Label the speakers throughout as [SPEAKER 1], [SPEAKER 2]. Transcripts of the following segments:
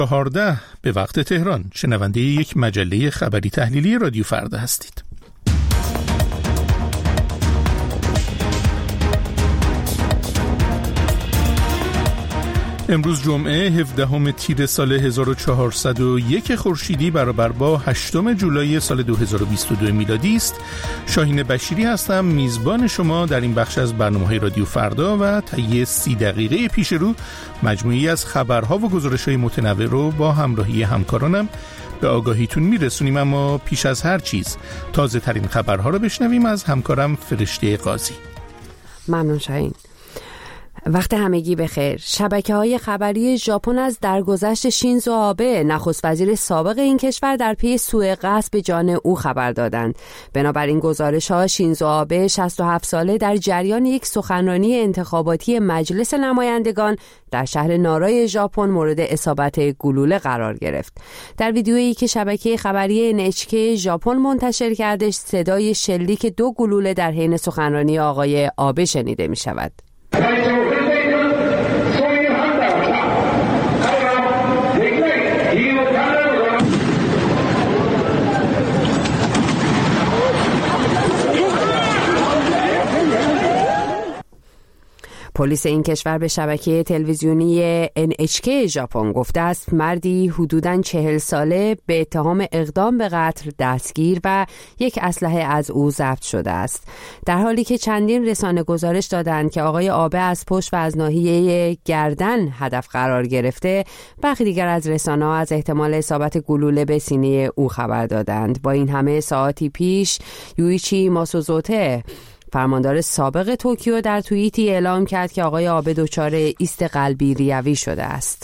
[SPEAKER 1] 14 به وقت تهران. شنونده یک مجله خبری تحلیلی رادیو فردا هستید. امروز جمعه 17 تیر سال 1401 خورشیدی برابر با 8 جولای سال 2022 میلادی است. شاهین بشیری هستم، میزبان شما در این بخش از برنامه‌های رادیو فردا و طی 30 دقیقه پیش رو مجموعی از خبرها و گزارش‌های متنوع رو با همراهی همکارانم به آگاهیتون میرسونیم. اما پیش از هر چیز تازه ترین خبرها رو بشنویم از همکارم فرشته قاضی.
[SPEAKER 2] ممنون شاهین. وقت همگی بخیر. شبکه‌های خبری ژاپن از درگذشت شینزو آبه، نخست وزیر سابق این کشور، در پی سوء قصد به جان او خبر دادند. بنابراین گزارش‌ها شینزو آبه 67 ساله در جریان یک سخنرانی انتخاباتی مجلس نمایندگان در شهر نارای ژاپن مورد اصابت گلوله قرار گرفت. در ویدیویی که شبکه خبری NHK ژاپن منتشر کرده، صدای شلیک 2 گلوله در حین سخنرانی آقای آبه شنیده می‌شود. پلیس این کشور به شبکه تلویزیونی NHK ژاپن گفته است مردی حدوداً 40 ساله به اتهام اقدام به قتل دستگیر و یک اسلحه از او ضبط شده است، در حالی که چندین رسانه گزارش دادند که آقای آبه از پشت و از ناحیه گردن هدف قرار گرفته. برخی دیگر از رسانه‌ها از احتمال اصابت گلوله به سینه او خبر دادند. با این همه ساعتی پیش یویچی ماسوزوته، فرماندار سابق توکیو، در توییتی اعلام کرد که آقای آبه دچار ایست قلبی ریوی شده است.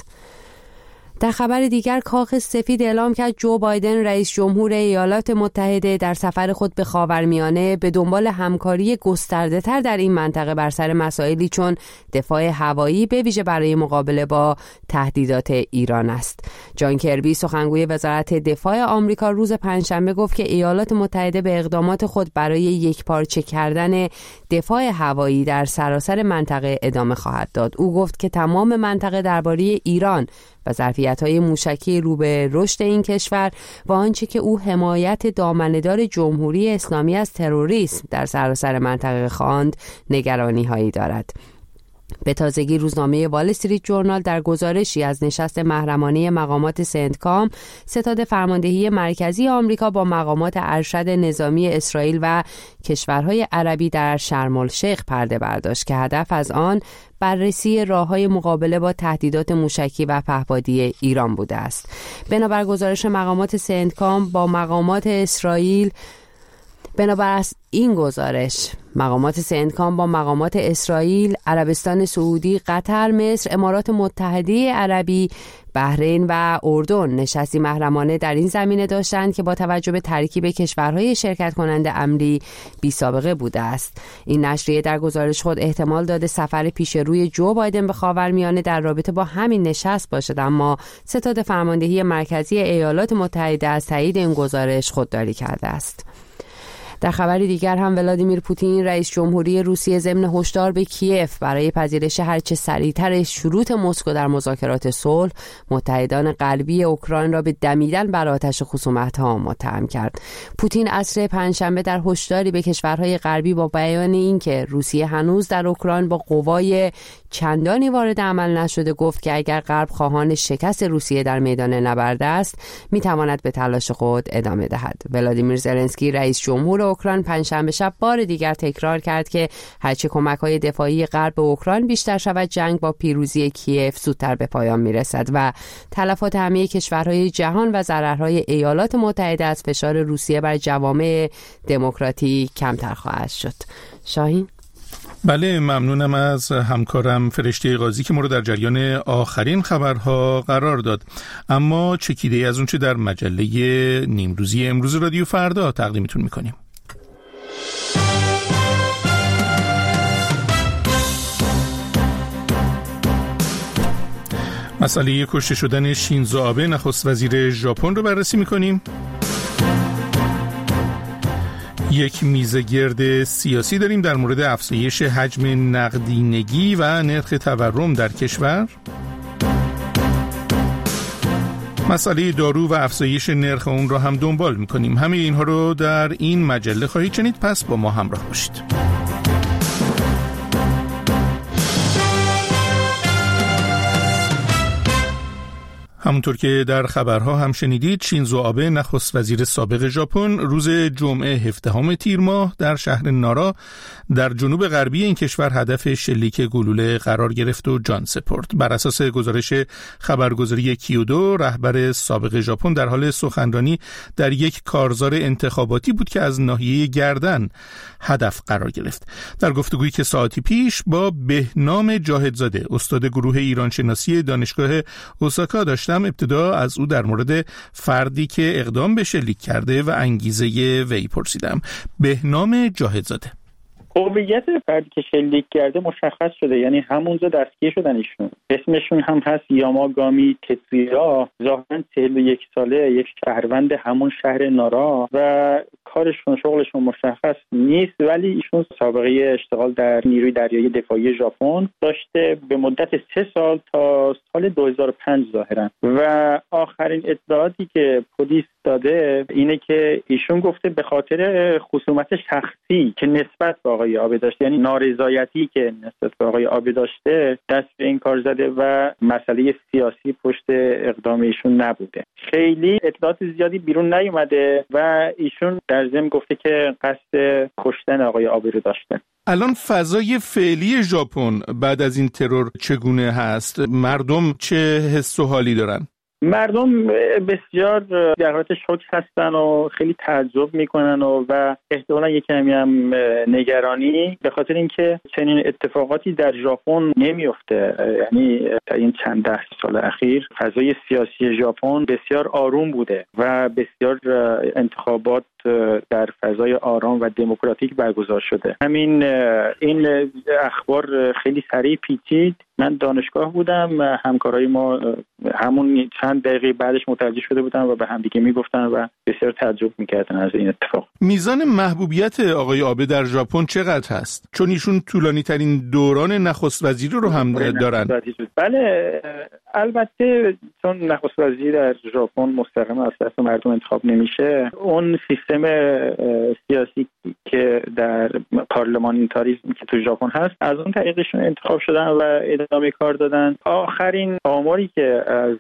[SPEAKER 2] در خبر دیگر، کاخ سفید اعلام کرد جو بایدن رئیس جمهور ایالات متحده در سفر خود به خاورمیانه به دنبال همکاری گسترده‌تر در این منطقه بر سر مسائلی چون دفاع هوایی، به ویژه برای مقابله با تهدیدات ایران است. جان کربی، سخنگوی وزارت دفاع آمریکا، روز پنجشنبه گفت که ایالات متحده به اقدامات خود برای یکپارچه کردن دفاع هوایی در سراسر منطقه ادامه خواهد داد. او گفت که تمام منطقه درباره ایران و ظرفیت‌های موشکی رو به رشد این کشور و آنچه که او حمایت دامنه‌دار جمهوری اسلامی از تروریسم در سراسر منطقه خواند نگرانی‌هایی دارد. به تازگی روزنامه وال استریت جورنال در گزارشی از نشست محرمانه مقامات سنتکام، ستاد فرماندهی مرکزی آمریکا با مقامات ارشد نظامی اسرائیل و کشورهای عربی در شرم الشیخ پرده برداشت که هدف از آن بررسی راه‌های مقابله با تهدیدات موشکی و پهپادی ایران بوده است. بنابر گزارش مقامات سنتکام با مقامات اسرائیل بنابر این گزارش، مقامات سنتکام با مقامات اسرائیل، عربستان سعودی، قطر، مصر، امارات متحده عربی، بحرین و اردن نشستی محرمانه در این زمینه داشتند که با توجه به ترکیب کشورهای شرکت کننده امری بی سابقه بوده است. این نشریه در گزارش خود احتمال داده سفر پیش روی جو بایدن به خاورمیانه در رابطه با همین نشست باشد، اما ستاد فرماندهی مرکزی ایالات متحده از تایید این گزارش خودداری کرده است. در خبر دیگر هم ولادیمیر پوتین رئیس جمهوری روسیه ضمن هشدار به کیف برای پذیرش هرچه سریعتر شروط مسکو در مذاکرات صلح، متحدان غربی اوکراین را به دمیدن بر آتش خصومت‌ها متهم کرد. پوتین عصر پنجشنبه در هشداری به کشورهای غربی با بیان اینکه روسیه هنوز در اوکراین با قوای چندانی وارد عمل نشده گفت که اگر غرب خواهان شکست روسیه در میدان نبرد است، میتواند به تلاش خود ادامه دهد. ولادیمیر زلنسکی رئیس جمهور اوکراین پنجشنبه شب بار دیگر تکرار کرد که هرچه کمک‌های دفاعی غرب به اوکراین بیشتر شود، جنگ با پیروزی کیف زودتر به پایان میرسد و تلفات همه کشورهای جهان و ضررهای ایالات متحده از فشار روسیه بر جوامع دموکراتیک کمتر خواهد شد. شاهین؟
[SPEAKER 1] بله، ممنونم از همکارم فرشته قاضی که ما رو در جریان آخرین خبرها قرار داد. اما چکیده‌ای از اون چه در مجله نیمروزی امروز رادیو فردا تقدیمتون میکنیم. مسئله کشته شدن شینزو آبه نخست وزیر ژاپن رو بررسی میکنیم. یک میزه گرد سیاسی داریم در مورد افزایش حجم نقدینگی و نرخ تورم در کشور. مسئله دارو و افزایش نرخ اون را هم دنبال می‌کنیم. همه اینها رو در این مجله خواهید شنید، پس با ما همراه باشید. همونطور که در خبرها هم شنیدید، شینزو آبه نخست وزیر سابق ژاپن روز جمعه 17 تیر ماه در شهر نارا در جنوب غربی این کشور هدف شلیک گلوله قرار گرفت و جان سپرد. بر اساس گزارش خبرگزاری کیودو، رهبر سابق ژاپن در حال سخنرانی در یک کارزار انتخاباتی بود که از ناحیه گردن هدف قرار گرفت. در گفتگویی که ساعتی پیش با بهنام جاهدزاده، استاد گروه ایرانشناسی دانشگاه اوساکا داشتم، ابتدا از او در مورد فردی که اقدام به شلیک کرده و انگیزه وی پرسیدم. بهنام جاهدزاده:
[SPEAKER 3] هویت فردی که شلیک کرده مشخص شده، یعنی همونجا دستگیر شدن ایشون. اسمشون هم هست یاماگامی تتسویا. ظاهراً 41 ساله، یک شهروند همون شهر نارا و کارشون، شغلشون مشخص نیست، ولی ایشون سابقه اشتغال در نیروی دریایی دفاعی ژاپن داشته به مدت 3 سال تا سال 2005 ظاهراً. و آخرین اطلاعاتی که پلیس داده اینه که ایشون گفته به خاطر خصومت شخصی که نسبت به آقای آبه داشته، یعنی نارضایتی که نسبت به آقای آبه داشته، دست به این کار زده و مسئله سیاسی پشت اقدام ایشون نبوده. خیلی اطلاعات زیادی بیرون نیومده و ایشون در ضمن گفته که قصد کشتن آقای آبه رو داشته.
[SPEAKER 1] الان فضای فعلی ژاپن بعد از این ترور چگونه هست؟ مردم چه حس و حالی دارن؟
[SPEAKER 3] مردم بسیار در حالت شوک هستن و خیلی تعجب میکنن و احتمالاً یک کمی هم نگرانی، به خاطر اینکه چنین اتفاقاتی در ژاپن نمیفته. یعنی در این چند ده سال اخیر فضای سیاسی ژاپن بسیار آروم بوده و بسیار انتخابات در فضای آرام و دموکراتیک برگزار شده. این اخبار خیلی سریع پیچید. من دانشگاه بودم، همکارای ما همون چند دقیقه بعدش متوجه شده بودن و به همدیگه میگفتن و بسیار تعجب میکردن از این اتفاق.
[SPEAKER 1] میزان محبوبیت آقای آبه در ژاپن چقدر هست؟ چون ایشون طولانی ترین دوران نخست وزیری رو هم دارن.
[SPEAKER 3] بله، البته چون نخست وزیر در ژاپن مستقیما از دست مردم انتخاب نمیشه، اون سیستم سیاسی که در پارلمانتاریسم که تو ژاپن هست، از اون طریقشون انتخاب شدن و ادامه کار دادن. آخرین آماری که از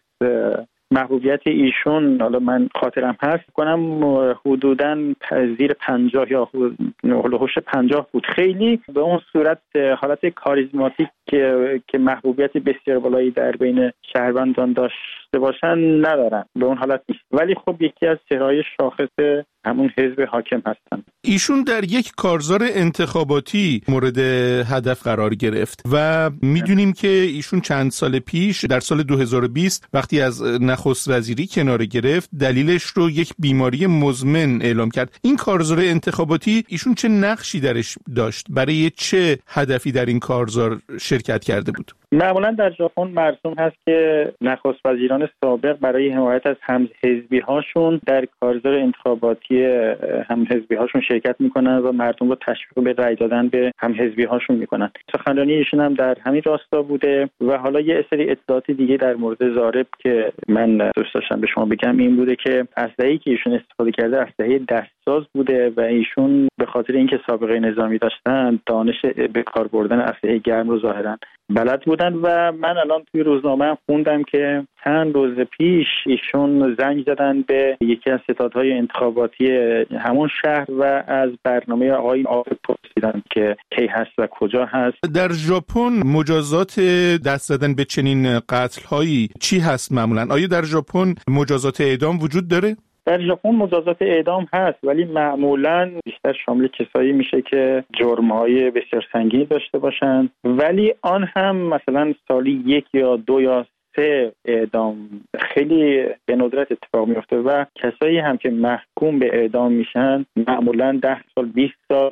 [SPEAKER 3] محبوبیت ایشون، حالا من خاطرم هست کنم، حدوداً زیر 50 یا هولوش 50 بود. خیلی به اون صورت حالت کاریزماتیک که محبوبیت بسیار بالایی در بین شهروندان داشته باشن ندارن، به اون حالت نیست. ولی خب یکی از چهره‌های شاخص همون حزب حاکم هستن.
[SPEAKER 1] ایشون در یک کارزار انتخاباتی مورد هدف قرار گرفت و میدونیم که ایشون چند سال پیش در سال 2020 وقتی از نخست وزیری کناره گرفت، دلیلش رو یک بیماری مزمن اعلام کرد. این کارزار انتخاباتی ایشون چه نقشی درش داشت؟ برای چه هدفی در این کارزار شرکت کرده بود؟
[SPEAKER 3] معمولا در ژاپن مرسوم هست که نخست وزیران سابق برای حمایت از همحزبی هاشون در کارزار انتخاباتی همحزبی هاشون شرکت میکنن و مردم رو تشویق به رأی دادن به همحزبی هاشون میکنن. سخنرانی ایشون هم در همین راستا بوده و حالا یه سری اطلاعات دیگه در مورد ضارب که من دوست داشتم به شما بگم این بوده که اسلحه‌ای که ایشون استفاده کرده اسلحه دستساز بوده و ایشون به خاطر اینکه سابقه نظامی داشتن، دانش به کار بردن اسلحه گرم رو ظاهرا بلد بودن. و من الان توی روزنامه خوندم که چند روز پیش ایشون زنگ زدن به یکی از ستادهای انتخاباتی همون شهر و از برنامه آقای آبه پرسیدن که کی هست و کجا هست.
[SPEAKER 1] در ژاپن مجازات دست زدن به چنین قتل‌هایی چی هست معمولاً؟ آیا در ژاپن مجازات اعدام وجود داره؟
[SPEAKER 3] در ژاپن مجازات اعدام هست، ولی معمولاً بیشتر شامل کسایی میشه که جرم‌های بسیار سنگین داشته باشن، ولی آن هم مثلا سالی 1 یا 2 یا 3 اعدام خیلی به ندرت اتفاق میفته و کسایی هم که محکوم به اعدام میشن معمولاً 10 سال 20 سال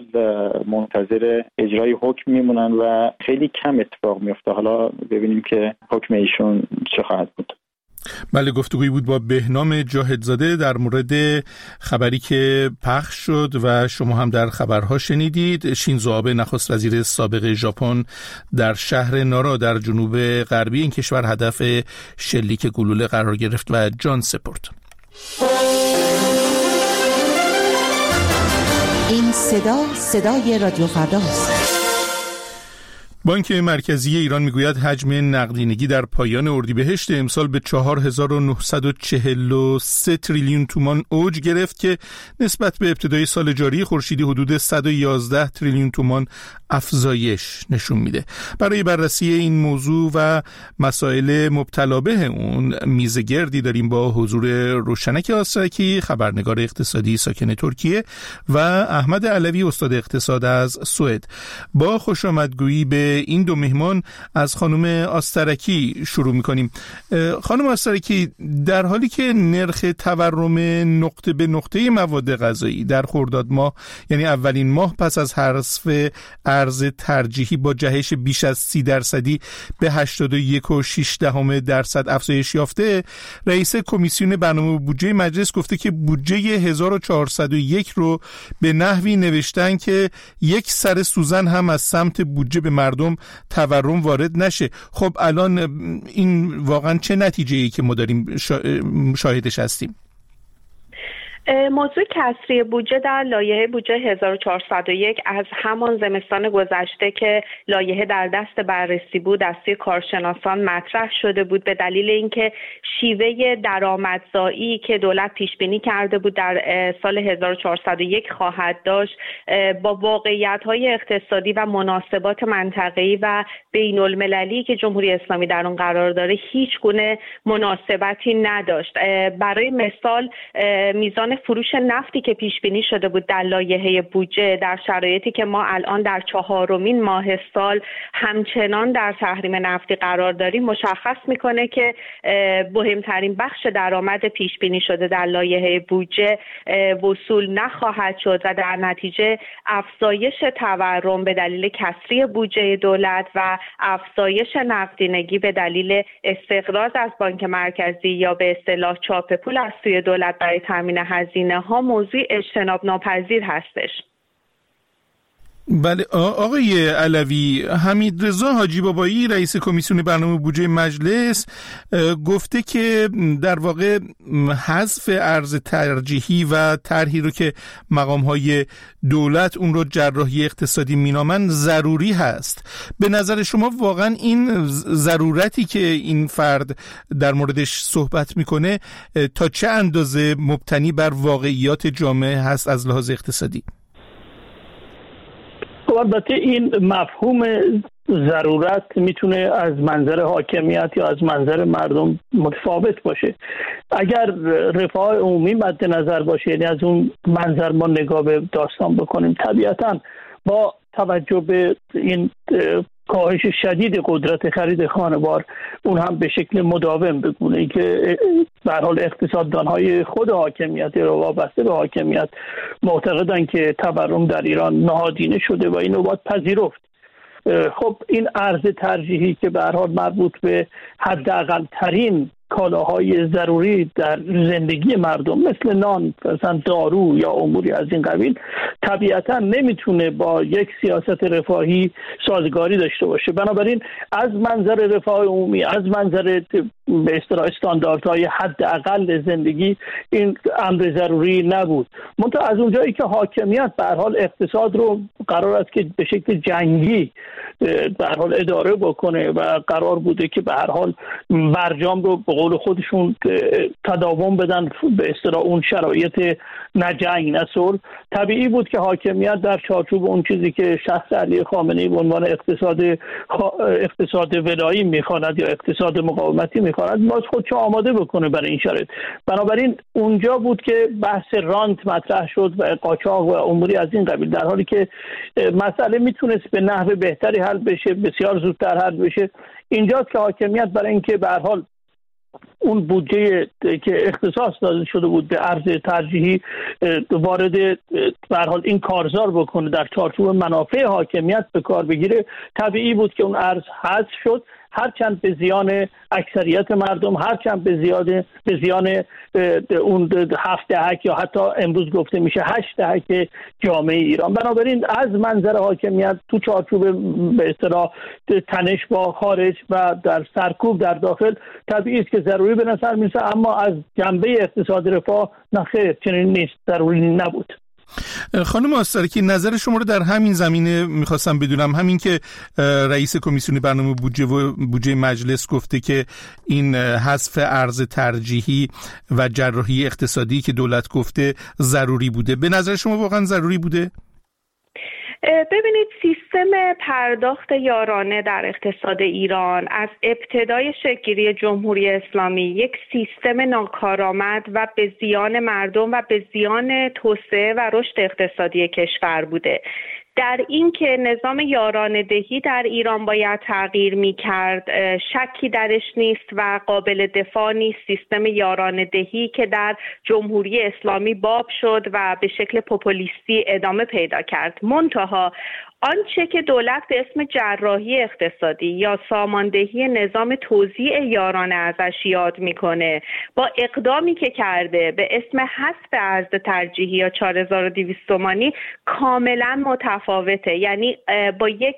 [SPEAKER 3] منتظر اجرای حکم میمونن و خیلی کم اتفاق میفته. حالا ببینیم که حکم ایشون چه خواهد بود.
[SPEAKER 1] بله، گفتگویی بود با بهنام جاهدزاده در مورد خبری که پخش شد و شما هم در خبرها شنیدید. شینزو آبه نخست وزیر سابق ژاپن در شهر نارا در جنوب غربی این کشور هدف شلیک گلوله قرار گرفت و جان سپرد.
[SPEAKER 4] این صدای رادیو فرداست.
[SPEAKER 1] بانک مرکزی ایران میگوید حجم نقدینگی در پایان اردیبهشت امسال به 4943 تریلیون تومان اوج گرفت که نسبت به ابتدای سال جاری خورشیدی حدود 111 تریلیون تومان افزایش نشون میده. برای بررسی این موضوع و مسائل مبتلا به اون میز گردی داریم با حضور روشنک آسرکی، خبرنگار اقتصادی ساکن ترکیه، و احمد علوی، استاد اقتصاد از سوئد. با خوش آمدگویی به این دو مهمان از خانم آسترکی شروع میکنیم. خانم آسترکی، در حالی که نرخ تورم نقطه به نقطه مواد غذایی در خرداد ماه، یعنی اولین ماه پس از حذف ارز ترجیحی، با جهش بیش از 30% به 81.6% افزایش یافته، رئیس کمیسیون برنامه بودجه مجلس گفته که بودجه 1401 رو به نحوی نوشتن که یک سر سوزن هم از سمت بودجه به مردم تورم وارد نشه. خب الان این واقعا چه نتیجه‌ای که ما داریم شاهدش هستیم؟
[SPEAKER 5] موضوع کسری بودجه در لایحه بودجه 1401 از همان زمستان گذشته که لایحه در دست بررسی بود از سوی کارشناسان مطرح شده بود، به دلیل اینکه شیوه درآمدزایی که دولت پیش بینی کرده بود در سال 1401 خواهد داشت با واقعیت‌های اقتصادی و مناسبات منطقه‌ای و بین‌المللی که جمهوری اسلامی در اون قرار داره هیچ گونه مناسبتی نداشت. برای مثال میزان فروش نفتی که پیش بینی شده بود در لایحه بودجه در شرایطی که ما الان در 4مین ماه سال همچنان در تحریم نفتی قرار داریم مشخص میکنه که مهمترین بخش درآمد پیش بینی شده در لایحه بودجه وصول نخواهد شد و در نتیجه افزایش تورم به دلیل کسری بودجه دولت و افزایش نقدینگی به دلیل استقراض از بانک مرکزی یا به اصطلاح چاپ پول از سوی دولت برای تامین هزینه ها موضوع اجتناب ناپذیر هستش.
[SPEAKER 1] بله آقای علوی، حمیدرضا حاجی بابایی رئیس کمیسیون برنامه بودجه مجلس گفته که در واقع حذف ارز ترجیحی و طرحی رو که مقام‌های دولت اون رو جراحی اقتصادی مینامن ضروری هست. به نظر شما واقعا این ضرورتی که این فرد در موردش صحبت میکنه تا چه اندازه مبتنی بر واقعیات جامعه هست از لحاظ اقتصادی؟
[SPEAKER 6] البته این مفهوم ضرورت میتونه از منظر حاکمیت یا از منظر مردم متفاوت باشه. اگر رفاه عمومی مد نظر باشه، یعنی از اون منظر ما نگاه به داستان بکنیم، طبیعتاً با توجه به این کاهش شدید قدرت خرید خانوار، اون هم به شکل مداوم بگونه که به هر حال اقتصاددانهای خود حاکمیت رو وابسته به حاکمیت معتقدن که تورم در ایران نهادینه شده و اینو باید پذیرفت. خب این ارز ترجیحی که به هر حال مربوط به حداقل ترین کالاهای ضروری در زندگی مردم مثل نان، مثلا دارو یا اموری از این قبیل، طبیعتا نمیتونه با یک سیاست رفاهی سازگاری داشته باشه. بنابراین از منظر رفاه عمومی، از منظر به اصطلاح استانداردهای حداقل زندگی این امر ضروری نبود. منتها از اونجایی که حاکمیت به هر حال اقتصاد رو قرار است که به شکل جنگی به هر حال اداره بکنه و قرار بوده که به هر حال برجام رو به قول خودشون تداوم بدن به اصطلاح اون شرایط نه جنگ نه صلح، طبیعی بود که حاکمیت در چارچوب اون چیزی که شخص علی خامنه‌ای به عنوان اقتصاد ولایی میخواند یا اقتصاد مقاومتی میخواند باز خودشو آماده بکنه برای این شرایط. بنابراین اونجا بود که بحث رانت مطرح شد و قاچاق و اموری از این قبیل، در حالی که مسئله میتونست به نحو بهتری حل بشه، بسیار زودتر حل بشه. اینجاست که حاکمیت برای اینکه به هر حال اون بودجه که اختصاص داده شده بود به ارز ترجیحی وارد به هر حال این کارزار بکنه، در چارچوب منافع حاکمیت به کار بگیره، طبیعی بود که اون ارز حذف شد. هرچند به زیان اکثریت مردم، هرچند به زیان اون 7 دهک یا حتی امروز گفته میشه 8 دهک جامعه ایران. بنابراین از منظر حاکمیت تو چارچوب به اصطلاح تنش با خارج و در سرکوب در داخل طبیعی است که ضروری به نظر میرسه، اما از جنبه اقتصاد رفاه نخیر، چنین نیست، ضروری نبود.
[SPEAKER 1] خانم آسترکی، نظر شما رو در همین زمینه میخواستم بدونم، همین که رئیس کمیسیون برنامه بودجه مجلس گفته که این حذف ارز ترجیحی و جراحی اقتصادی که دولت گفته ضروری بوده، به نظر شما واقعا ضروری بوده؟
[SPEAKER 5] ببینید، سیستم پرداخت یارانه در اقتصاد ایران از ابتدای شکل‌گیری جمهوری اسلامی یک سیستم ناکارآمد و به زیان مردم و به زیان توسعه و رشد اقتصادی کشور بوده. در این که نظام یارانه دهی در ایران باید تغییر می‌کرد شکی درش نیست و قابل دفاع نیست. سیستم یارانه دهی که در جمهوری اسلامی باب شد و به شکل پوپولیستی ادامه پیدا کرد. منتها آنچه که دولت به اسم جراحی اقتصادی یا ساماندهی نظام توزیع یارانه ازش یاد میکنه، با اقدامی که کرده به اسم حذف ارز ترجیحی یا 4200 تومانی کاملا متفاوته. یعنی با یک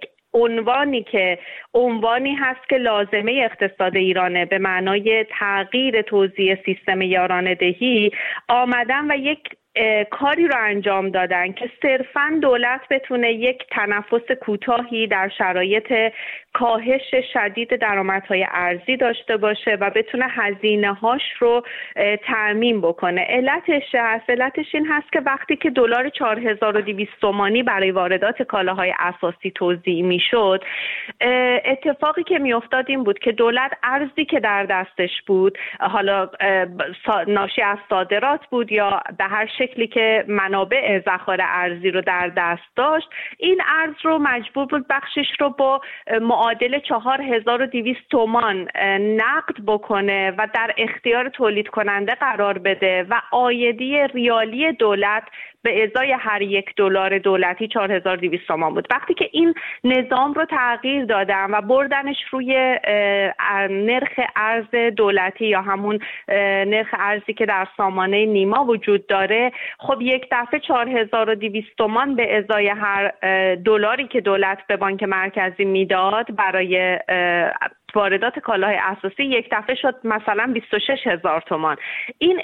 [SPEAKER 5] عنوانی هست که لازمه اقتصاد ایرانه به معنای تغییر توزیع سیستم یارانه دهی آمدن و یک کاری رو انجام دادن که صرفاً دولت بتونه یک تنفس کوتاهی در شرایط کاهش شدید درآمدهای ارزی داشته باشه و بتونه هزینه‌هاش رو تامین بکنه. علتش این هست که وقتی که دلار 4200 تومانی برای واردات کالاهای اساسی توزیع میشد، اتفاقی که میافتاد این بود که دولت ارزی که در دستش بود، حالا ناشی از صادرات بود یا به هر شکلی که منابع ذخایر ارزی رو در دست داشت، این ارز رو مجبور بود بخشش رو با معادل 4200 تومان نقد بکنه و در اختیار تولید کننده قرار بده و عایدی ریالی دولت به ازای هر $1 دولتی 4200 تومان بود. وقتی که این نظام رو تغییر دادن و بردنش روی نرخ ارز دولتی یا همون نرخ ارزی که در سامانه نیما وجود داره، خب یک دفعه 4200 تومان به ازای هر دلاری که دولت به بانک مرکزی میداد برای واردات کالاهای اساسی یک دفعه شد مثلا 26000 تومان. این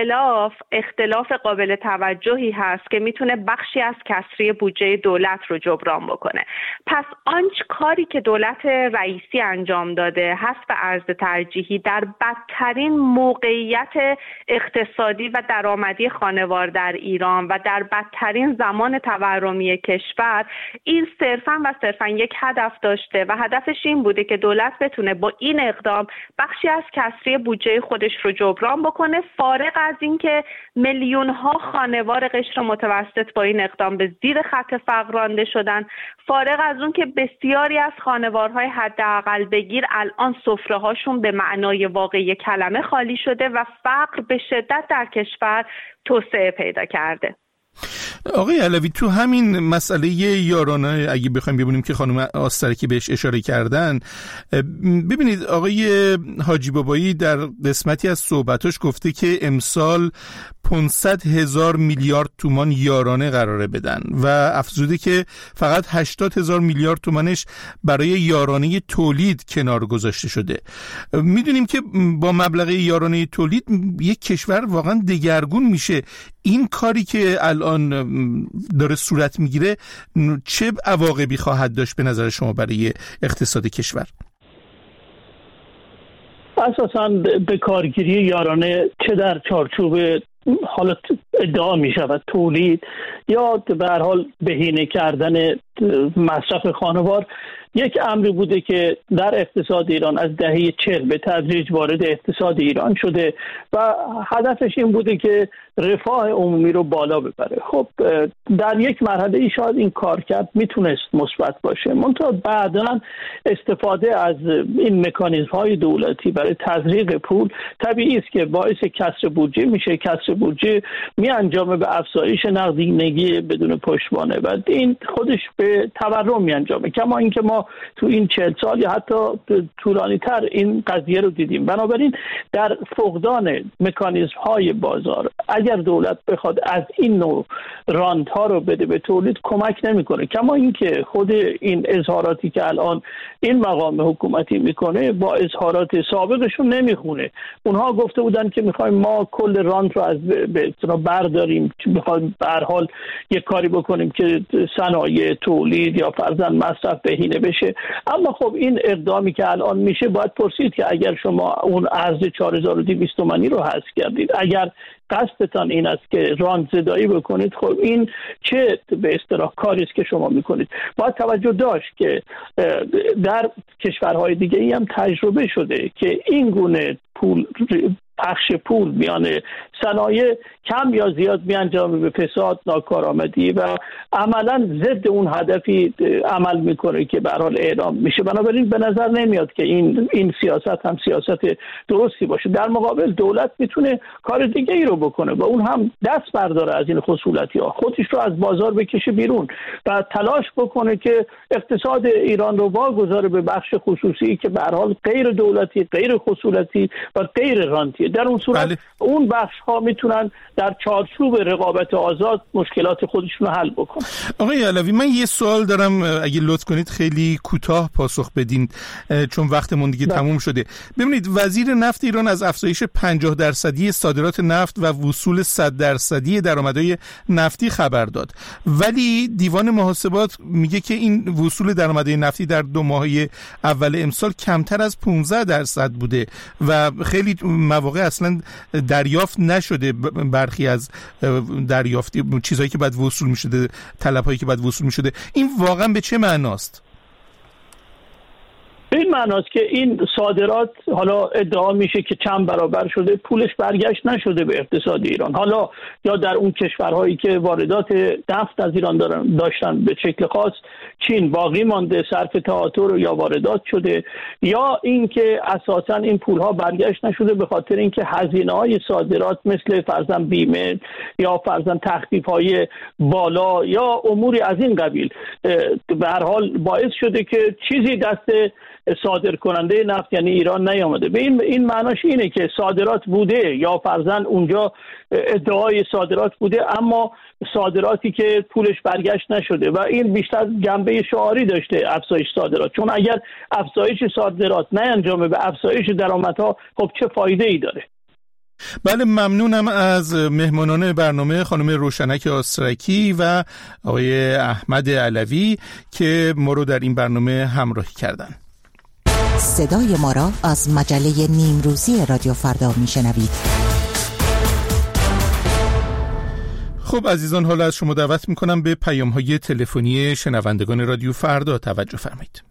[SPEAKER 5] اختلاف قابل توجهی هست که میتونه بخشی از کسری بودجه دولت رو جبران بکنه. پس کاری که دولت رئیسی انجام داده، حذف ارز ترجیحی، در بدترین موقعیت اقتصادی و درآمدی خانوار در ایران و در بدترین زمان تورمی کشور، این صرفاً یک هدف داشته و هدفش این بوده که دولت بتونه با این اقدام بخشی از کسری بودجه خودش رو جبران بکنه، فارغ از اینکه میلیون ها خانوار قشر متوسط با این اقدام به زیر خط فقر رانده شدن، فارغ از اون که بسیاری از خانوارهای حداقل بگیر الان سفره هاشون به معنای واقعی کلمه خالی شده و فقر به شدت در کشور توسعه پیدا کرده.
[SPEAKER 1] آقای علوی، تو همین مسئله یارانه اگه بخوایم ببینیم که خانم آسترکی بهش اشاره کردن، ببینید آقای حاجی بابایی در قسمتی از صحبتاش گفته که امسال 500,000 میلیارد تومان یارانه قراره بدن و افزوده که فقط 80,000 میلیارد تومانش برای یارانه تولید کنار گذاشته شده. میدونیم که با مبلغ یارانه تولید یک کشور واقعا دگرگون میشه. این کاری که الان داره صورت میگیره چه عواقبی خواهد داشت به نظر شما برای اقتصاد کشور؟
[SPEAKER 6] اساساً به کارگیری یارانه چه در چارچوب حالا ادعا می شود تولید یا به هر حال بهینه کردن مصرف خانوار، یک امری بوده که در اقتصاد ایران از دهه 40 به تدریج وارد اقتصاد ایران شده و هدفش این بوده که رفاه عمومی رو بالا ببره. خب در یک مرحله شاید این کارکرد میتونست مثبت باشه، منتها بعداً استفاده از این مکانیزم های دولتی برای تزریق پول طبیعی است که باعث کسر بودجه میشه. کسر بودجه می انجامه به افزایش نقدینگی بدون پشتوانه و این خودش به به تورم میانجامه. کما اینکه ما تو این 40 سال یا حتی طولانی تر این قضیه رو دیدیم. بنابراین در فقدان مکانیزم های بازار اگر دولت بخواد از این نوع رانت ها رو بده به تولید کمک نمیکنه. کما اینکه خود این اظهاراتی که الان این مقام حکومتی میکنه با اظهارات سابقشون نمیخونه. اونها گفته بودن که میخوایم ما کل رانت رو از برداریم، میخوایم به هر حال یک کاری بکنیم که صنایع تولید یا فرضاً مصرف بهینه بشه. اما خب این اقدامی که الان میشه باید پرسید که اگر شما اون ارز 4200 تومانی رو حذف کردید، اگر قصدتان این است که رانت زدایی بکنید، خب این چه به اصطلاح کاری است که شما میکنید؟ باید توجه داشت که در کشورهای دیگه ای هم تجربه شده که این گونه پخش پول میان صنایع کم یا زیاد میانجامه به فساد، ناکارآمدی و عملا ضد اون هدفی عمل میکنه که به هر حال اعلام میشه. بنابراین به نظر نمیاد که این سیاست هم سیاست درستی باشه. در مقابل دولت میتونه کار دیگه ای رو بکنه و اون هم دست برداره از این خصولتی ها، خودش رو از بازار بکشه بیرون و تلاش بکنه که اقتصاد ایران رو واگذاره به بخش خصوصی که به هر حال غیر دولتی، غیر خصولتی و غیر رانتی. در اون صورت اون بخش ها میتونن در چارچوب رقابت آزاد مشکلات خودشون رو حل بکنن. آقای
[SPEAKER 1] علوی، من یه سوال دارم، اگه لطف کنید خیلی کوتاه پاسخ بدین چون وقتمون دیگه تموم شده. ببینید، وزیر نفت ایران از افزایش 50% صادرات نفت و وصول 100% درآمدهای نفتی خبر داد، ولی دیوان محاسبات میگه که این وصول درآمدهای نفتی در 2 ماهه اول امسال کمتر از 15% بوده و خیلی مواقع اصلا دریافت نشده. برخی از دریافتی چیزهایی که بعد وصول میشده، طلبهایی که بعد وصول میشده، این واقعا به چه معناست؟
[SPEAKER 6] این معناست که این صادرات حالا ادعا میشه که چند برابر شده، پولش برگشت نشده به اقتصاد ایران. حالا یا در اون کشورهایی که واردات نفت از ایران داشتن به شکل خاص، چین باقی مانده، صرف تئاتر یا واردات شده، یا اینکه اساسا این پولها برگشت نشده به خاطر اینکه هزینه‌های صادرات مثل فرضاً بیمه یا فرضاً تخفیف‌های بالا یا اموری از این قبیل به هر حال باعث شده که چیزی دست صادر کننده نفت یعنی ایران نیامده. به این معناش اینه که صادرات بوده یا فرضاً اونجا ادعای صادرات بوده اما صادراتی که پولش برگشت نشده و این بیشتر جنبه شعاری داشته افزایش صادرات، چون اگر افزایش صادرات نیانجامه به افزایش درآمدها خب چه فایده ای داره؟
[SPEAKER 1] بله، ممنونم از مهمانان برنامه خانم روشنک آسترکی و آقای احمد علوی که ما رو در این برنامه همراهی کردن.
[SPEAKER 4] صدای ما را از مجله نیمروزی رادیو فردا میشنوید.
[SPEAKER 1] خب عزیزان، حالا از شما دعوت میکنم به پیام‌های تلفنی شنوندگان رادیو فردا توجه فرمایید.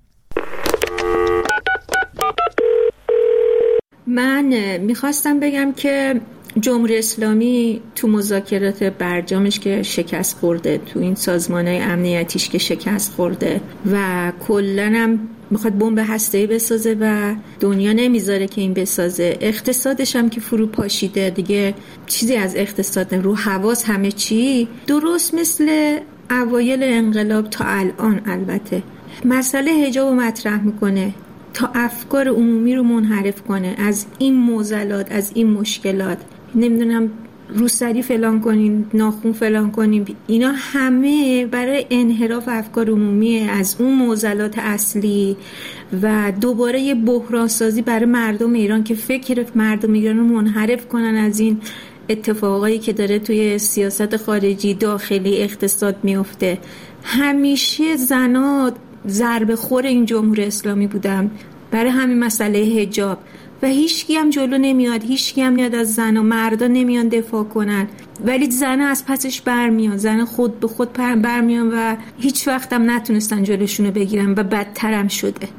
[SPEAKER 7] من میخواستم بگم که جمهوری اسلامی تو مذاکرات برجامش که شکست خورده، تو این سازمان‌های امنیتیش که شکست خورده و کلاً هم میخواد بمب هسته‌ای بسازه و دنیا نمیذاره که این بسازه، اقتصادش هم که فرو پاشیده دیگه، چیزی از اقتصاد رو حواس همه چی درست مثل اوایل انقلاب تا الان. البته مسئله حجاب رو مطرح میکنه تا افکار عمومی رو منحرف کنه از این معضلات، از این مشکلات. نمیدونم روسری فلان کنیم، ناخون فلان کنیم، اینا همه برای انحراف افکار عمومی از اون معضلات اصلی و دوباره یه بحران سازی برای مردم ایران که فکر مردم ایران رو منحرف کنن از این اتفاقایی که داره توی سیاست خارجی، داخلی، اقتصاد میفته. همیشه زنها ضربه خور این جمهوری اسلامی بودن برای همین مسئله حجاب و هیچکی هم جلو نمیاد، هیچکی هم نمیاد از زن و مردا نمیان دفاع کنن، ولی زن از پسش برمیان، زن خود به خود برمیان و هیچ وقت هم نتونستن جلوشونو بگیرن و بدتر هم شده.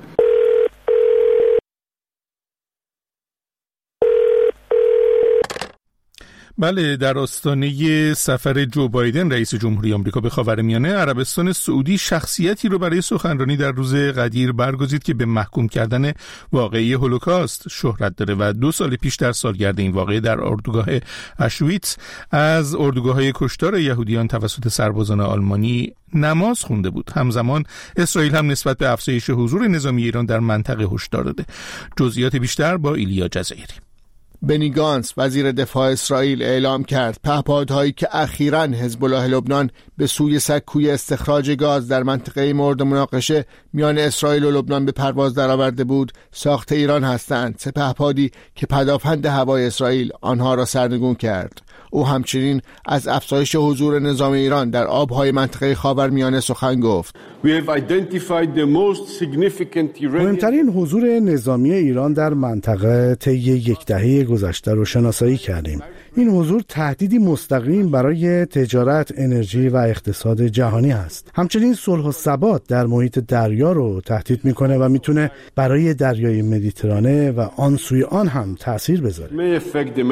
[SPEAKER 1] بله، در آستانه سفر جو بایدن رئیس جمهوری آمریکا به خاورمیانه، عربستان سعودی شخصیتی رو برای سخنرانی در روز قدیر برگزید که به محکوم کردن واقعه هولوکاست شهرت داره و 2 سال پیش در سالگرد این واقعه در اردوگاه اشویتس از اردوگاه‌های کشتار یهودیان توسط سربازان آلمانی نماز خونده بود. همزمان اسرائیل هم نسبت به افزایش حضور نظامی ایران در منطقه هشدار داده. جزئیات بیشتر با ایلیا جزایری.
[SPEAKER 8] بنی گانتس وزیر دفاع اسرائیل اعلام کرد پهپادهایی که اخیراً حزب الله لبنان به سوی سکوی استخراج گاز در منطقه مورد مناقشه میان اسرائیل و لبنان به پرواز درآورده بود ساخت ایران هستند. پهپادی که پدافند هوای اسرائیل آنها را سرنگون کرد. او همچنین از افزایش حضور نظام ایران در آبهای منطقه خاورمیانه سخن گفت.
[SPEAKER 9] مهمترین حضور نظامی ایران در منطقه طی یک دهه گذشته رو شناسایی کردیم. این حضور تهدیدی مستقیم برای تجارت، انرژی و اقتصاد جهانی است. همچنین صلح و ثبات در محیط دریا رو تهدید میکنه و میتونه برای دریای مدیترانه و آن سوی آن هم تأثیر بذاره.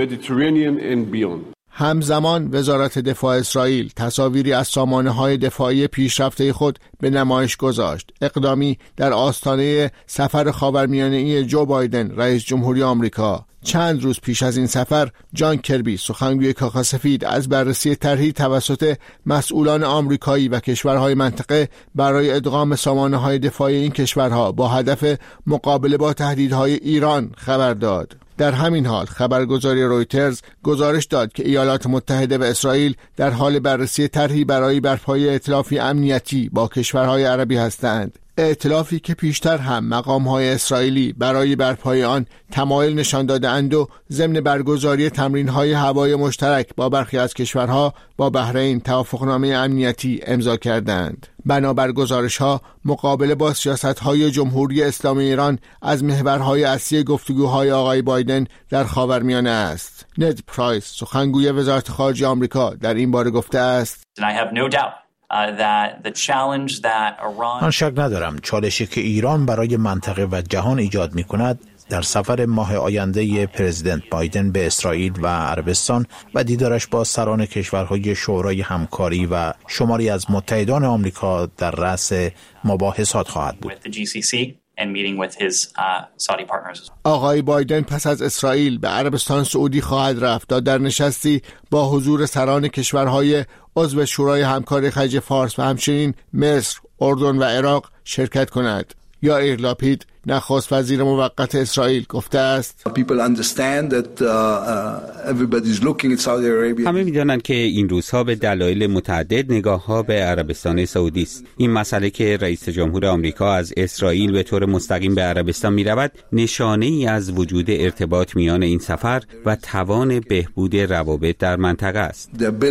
[SPEAKER 8] همزمان وزارت دفاع اسرائیل تصاویری از سامانه‌های دفاعی پیشرفته خود به نمایش گذاشت. اقدامی در آستانه سفر خاورمیانه‌ای جو بایدن رئیس جمهوری آمریکا. چند روز پیش از این سفر جان کربی سخنگوی کاخ سفید از بررسی طرحی توسط مسئولان آمریکایی و کشورهای منطقه برای ادغام سامانه‌های دفاعی این کشورها با هدف مقابله با تهدیدهای ایران خبر داد. در همین حال خبرگزاری رویترز گزارش داد که ایالات متحده و اسرائیل در حال بررسی طرحی برای برپایی ائتلافی امنیتی با کشورهای عربی هستند. ائتلافی که پیشتر هم مقام‌های اسرائیلی برای برپایی آن تمایل نشان داده‌اند و ضمن برگزاری تمرین‌های هوایی مشترک با برخی از کشورها با بحرین توافقنامه امنیتی امضا کردند. بنابر گزارش‌ها مقابله با سیاست‌های جمهوری اسلامی ایران از محورهای اصلی گفتگوهای آقای بایدن در خاورمیانه است. ند پرایس سخنگوی وزارت خارجه آمریکا در این باره گفته است:
[SPEAKER 10] من شک ندارم چالشی که ایران برای منطقه و جهان ایجاد می کند در سفر ماه آینده پرزیدنت بایدن به اسرائیل و عربستان و دیدارش با سران کشورهای شورای همکاری و شماری از متحدان آمریکا در رأس مباحثات خواهد بود.
[SPEAKER 8] آقای بایدن پس از اسرائیل به عربستان سعودی خواهد رفت تا در نشستی با حضور سران کشورهای عضو شورای همکاری خلیج فارس و همچنین مصر، اردن و عراق شرکت کند. یائیر لاپید نخست وزیر موقت اسرائیل گفته است:
[SPEAKER 11] همه می‌دانند که این روزها به دلایل متعدد نگاه‌ها به عربستان سعودی است. این مسئله که رئیس جمهور آمریکا از اسرائیل به طور مستقیم به عربستان می‌رود نشانه‌ای از وجود ارتباط میان این سفر و توان بهبود روابط در منطقه است.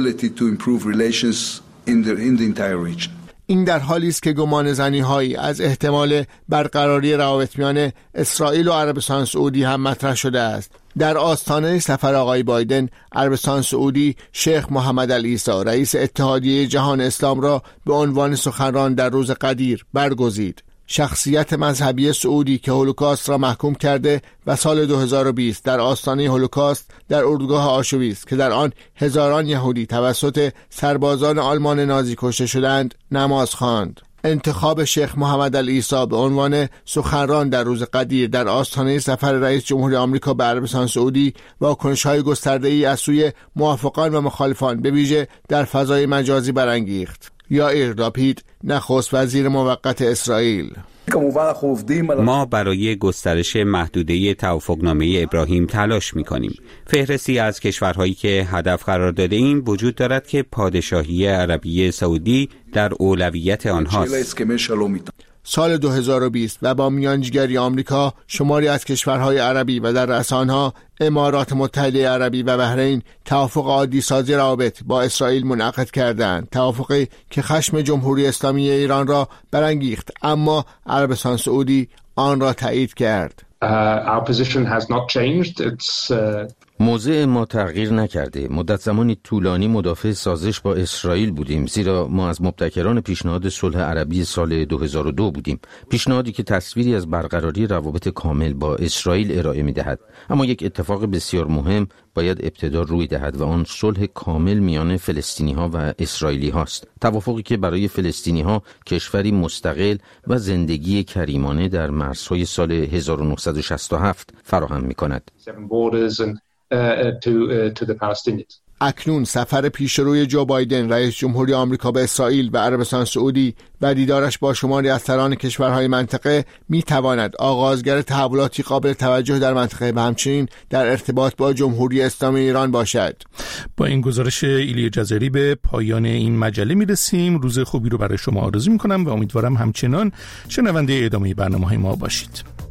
[SPEAKER 8] این در حالی است که گمان زنی‌هایی از احتمال برقراری روابط میان اسرائیل و عربستان سعودی هم مطرح شده است. در آستانه سفر آقای بایدن، عربستان سعودی شیخ محمد العیسی رئیس اتحادیه جهان اسلام را به عنوان سخنران در روز قدیر برگزید. شخصیت مذهبی سعودی که هولوکاست را محکوم کرده و سال 2020 در آستانه هولوکاست در اردوگاه آشویتس که در آن هزاران یهودی توسط سربازان آلمان نازی کشته شدند نماز خواند. انتخاب شیخ محمد العیسی به عنوان سخنران در روز قدیر در آستانه سفر رئیس جمهوری آمریکا به عربستان سعودی واکنش‌های گسترده‌ای از سوی موافقان و مخالفان به ویژه در فضای مجازی برانگیخت. یائیر لاپید نخست وزیر موقت اسرائیل:
[SPEAKER 11] ما برای گسترش محدوده توافقنامه ابراهیم تلاش می‌کنیم. فهرستی از کشورهایی که هدف قرار داده ایم وجود دارد که پادشاهی عربی سعودی در اولویت آنهاست.
[SPEAKER 8] سال 2020 و با میانجیگری آمریکا شماری از کشورهای عربی و در رأس آنها امارات متحده عربی و بحرین توافق عادی سازی روابط با اسرائیل منعقد کردند. توافقی که خشم جمهوری اسلامی ایران را برانگیخت، اما عربستان سعودی آن را تایید کرد.
[SPEAKER 12] موضع ما تغییر نکرده. مدت زمانی طولانی مدافع سازش با اسرائیل بودیم، زیرا ما از مبتکران پیشنهاد صلح عربی سال 2002 بودیم، پیشنهادی که تصویری از برقراری روابط کامل با اسرائیل ارائه می‌دهد. اما یک اتفاق بسیار مهم باید ابتدا روی دهد و آن صلح کامل میان فلسطینی‌ها و اسرائیلی هاست. توافقی که برای فلسطینی‌ها کشوری مستقل و زندگی کریمانه در مرزهای سال 1967 فراهم می‌کند.
[SPEAKER 8] اکنون سفر پیشروی جو بایدن رئیس جمهوری آمریکا به اسرائیل و عربستان سعودی و دیدارش با شماری از سران کشورهای منطقه میتواند آغازگر تحولاتی قابل توجه در منطقه و همچنین در ارتباط با جمهوری اسلامی ایران باشد.
[SPEAKER 1] با این گزارش ایلی جزری به پایان این مجله میرسیم. روز خوبی رو برای شما آرزو میکنم و امیدوارم همچنان شنونده ادامه برنامه‌های ما باشید.